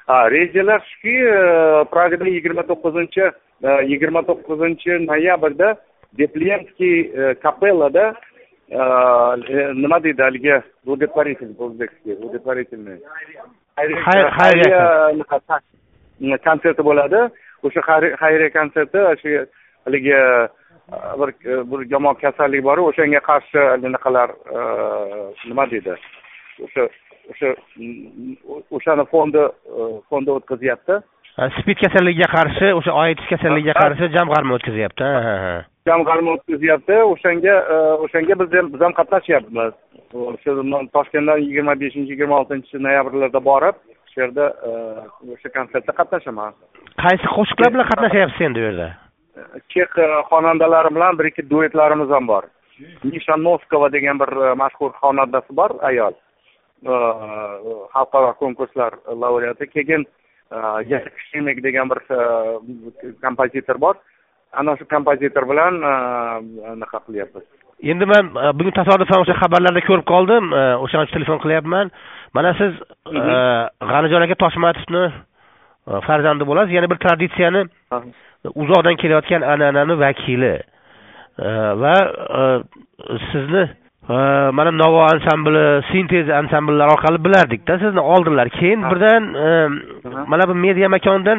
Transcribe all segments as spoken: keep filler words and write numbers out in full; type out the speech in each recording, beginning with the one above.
ha rejalar shuki Pragada yigirma to'qqizinchi yigirma to'qqizinchi noyabrda Deplenskiy kapellada nima deydi haligi благотворительный o'zbekcha благотворительный xayriya konserti bo'ladi. O'sha xayriya konserti shu haligi bir bir yomon kasallik bor, o'shanga qarshi anaqalar nima deydi? O'sha o'sha o'shani fondi fondi o'tkazyapti. Spid kasalligiga qarshi, o'sha AIDS kasalligiga qarshi jamg'arma o'tkazyapti. Ha ha. Jamg'arma o'tkazyapti. O'shanga o'shanga biz ham biz ham qatnashyapmiz. O'sha Toshkentdan yigirma beshinchi yigirma oltinchi noyabrlarda borib, shu yerda o'sha konsertda qatnashaman. Qaysi qo'shiqlar bilan qatnashyapsiz endi bu yerda? Chek xonandalari bilan bir ikki duetlarimiz ham bor. Nisha Noskova degan bir mashhur xonandasi bor, ayol. Xalqaro konkurslar laureati. Keyin Yakshimik degan bir kompozitor bor. Ana shu kompozitor bilan anaqa qilyapmiz. Endi men bugun tasodifan o'sha xabarlarda ko'rib qoldim. O'sha uchun telefon qilyapman. Mana siz G'anijon aka Toshmatovni farzandi bo'lasiz. Yana bir traditsiyani uzoqdan kelayotgan an'anani vakili va sizni mana Navo ansambli, Sintez ansambllari orqali bilardik-da sizni oldinlar. Keyin birdan mana bu media makondan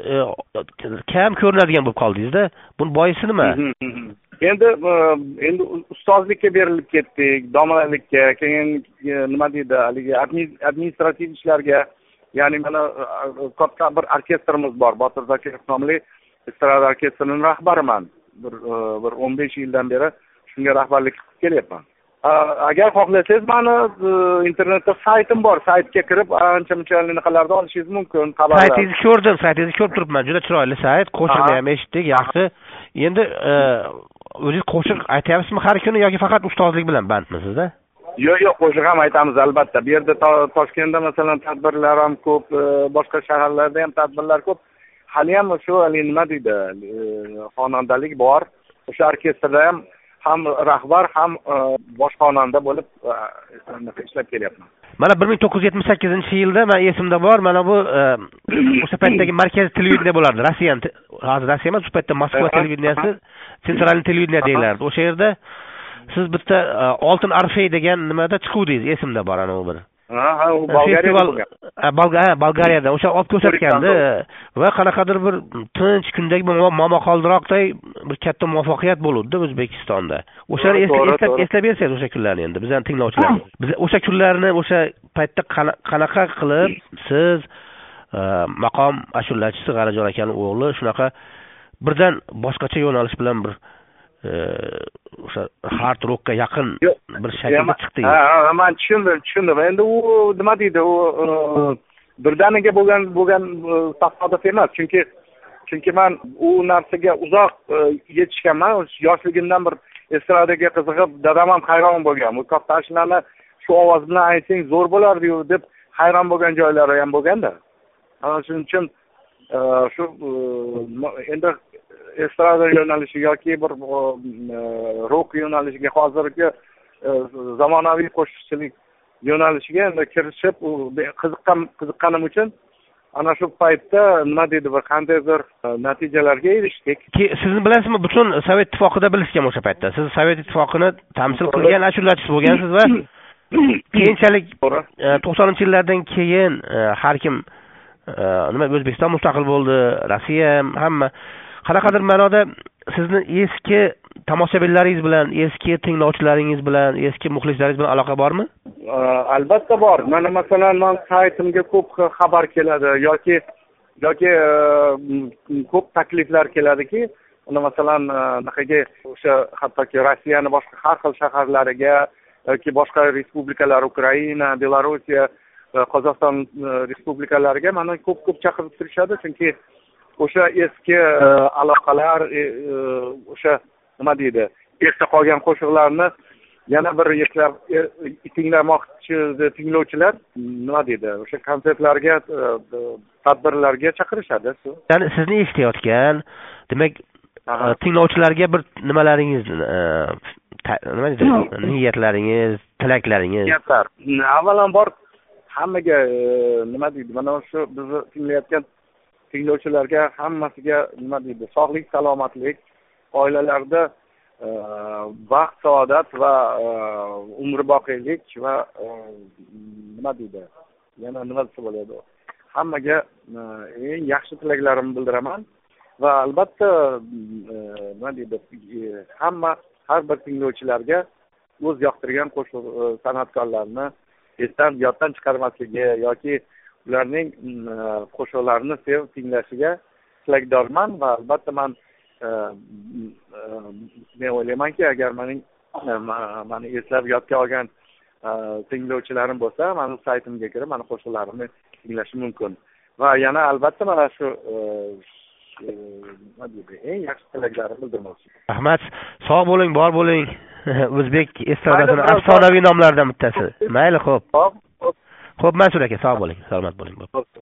kam ko'rinadigan bo'lib qoldingiz-da. Buni boisi nima? Endi endi ustozlikka berilib ketdik, domlalikka, keyin nima deydi, haligi administrativ ishlarga, ya'ni mana katta bir orkestrimiz bor, Botir Zokirov nomli estrada orkestrining rahbariman. Bir bir o'n besh yildan beri shunga rahbarlik qilib kelyapman. Agar xohlasangiz, meni internetda saytim bor, saytga kirib ancha-muncha nimalarni olishingiz mumkin. Saytingizni ko'rdim, saytingizni ko'rib turibman. Juda chiroyli sayt, qo'shiqni ham eshitdik, yaxshi. Endi o'zingiz qo'shiq aytyapsizmi har kuni yoki faqat ustozlik bilan bandmisizda? Yo'q, yo'q, qo'shiq ham aytamiz albatta. Bu yerda Toshkentda masalan tadbirlar ham ko'p, boshqa shaharlarda ham tadbirlar ko'p. Hali ham shu nima deydi, xonandalik bor. O'sha orkestrda ham ham rahbar, ham bosh xonanda bo'lib ishlab kelyapman. Mana bir ming to'qqiz yuz yetmish sakkizinchi yilda men esimda bor, mana bu o'sha paytdagi markaziy televideniya bo'lardi. Rossiya, hozir Rossiya emas, o'sha paytda Moskva televideniyasi, sentralniy televideniya deyilardi. O'sha yerda siz bitta Oltin Orfey degan nimada chiquvdingiz, esimda bor ana u bir. Ha, ha, u Bolgariyada. Ha, Bolgariyada o'sha olib ko'rsatgandi va qanaqadir bir tinch kundagi momaqoldiroqday bir katta muvaffaqiyat bo'ldi O'zbekistonda. O'shani eslab eslab bersangiz o'sha kunlarni endi bizning tinglovchilarimiz. Biz o'sha kunlarni o'sha paytda qanaqa qilib siz maqom ashulachisi G'anijon akaning o'g'li shunaqa birdan boshqacha yo'nalish bilan bir o'sha hard rockka yaqin bir shaklda chiqdi. Ha, men tushundim, tushundim. Endi u nima deydi, u birdaniga bo'lgan bo'lgan tasodif emas. Chunki chunki men u narsaga uzoq yetishganman. Yoshligimdan bir estradaga qiziqib, dadam ham hayron bo'lgan. Bu katta ashulani shu ovoz bilan aytsang zo'r bo'lardi-yu deb hayron bo'lgan joylari ham bo'lganda. Ana shuning uchun shu endi estrada yo'nalishi yoki bir rock yo'nalishiga, hozirgi zamonaviy qo'shiqchilik yo'nalishiga endi kirishib qiziqqan qiziqqanim uchun ana shu paytda nima deydi, bir qandaydir natijalarga erishdik. Sizni bilasizmi, butun Sovet ittifoqida bilishgan o'sha paytda. Siz Sovet ittifoqini tamsil qilgan ashulachi bo'lgansiz va keyinchalik to'qsoninchi yillardan keyin har kim nima O'zbekiston mustaqil bo'ldi, Rossiya hamma qanaqadir ma'noda sizni eski tomoshabinlaringiz bilan, eski tinglovchilaringiz bilan, eski muxlislaringiz bilan aloqa bormi? Albatta bor. Mana masalan, men saytimga ko'p xabar keladi yoki yoki ko'p takliflar keladiki, uni masalan naqaga o'sha hattoki Rossiyaning boshqa har xil shaharlariga yoki boshqa respublikalar, Ukraina, Belorussiya, Qozog'iston respublikalariga mana ko'p-ko'p chaqirib turishadi, chunki o'sha eski aloqalar, o'sha nima deydi, esda qolgan qo'shiqlarni yana bir eslab tinglamoqchi tinglovchilar nima deydi, o'sha konsertlarga, tadbirlarga chaqirishadi. Ya'ni sizni eshitayotgan, demak, tinglovchilarga bir nimalaringiz, nima deydi, niyatlaringiz, tilaklaringiz. Niyatlar. Avvalambor hammaga nima deydi, mana shu bizni tinglayotgan tinglovchilarga hammasiga nima deydi, sog'lik, salomatlik, oilalarda baxt, saodat va umrboqiylik va nima deydi, yana nima desa bo'ladi, hammaga eng yaxshi tilaklarimni bildiraman va albatta nima deydi, hamma har bir tinglovchilarga o'z yoqtirgan qo'shiq san'atkorlarni esdan yoddan chiqarmasligi yoki ularning qo'shiqlarini sevib tinglashiga tilakdorman va albatta man men o'ylaymanki, agar mening mani eslab yodga olgan tinglovchilarim bo'lsa, mani saytimga kirib mani qo'shiqlarimni tinglashi mumkin. Va yana albatta mana shu nima deydi, eng yaxshi tilaklarimni bildirmoqchi. Rahmat, sog' bo'ling, bor bo'ling. O'zbek estradasining afsonaviy nomlaridan bittasi. Mayli, xo'p. Xo'p, Mansur aka, sog' bo'ling, salomat bo'ling.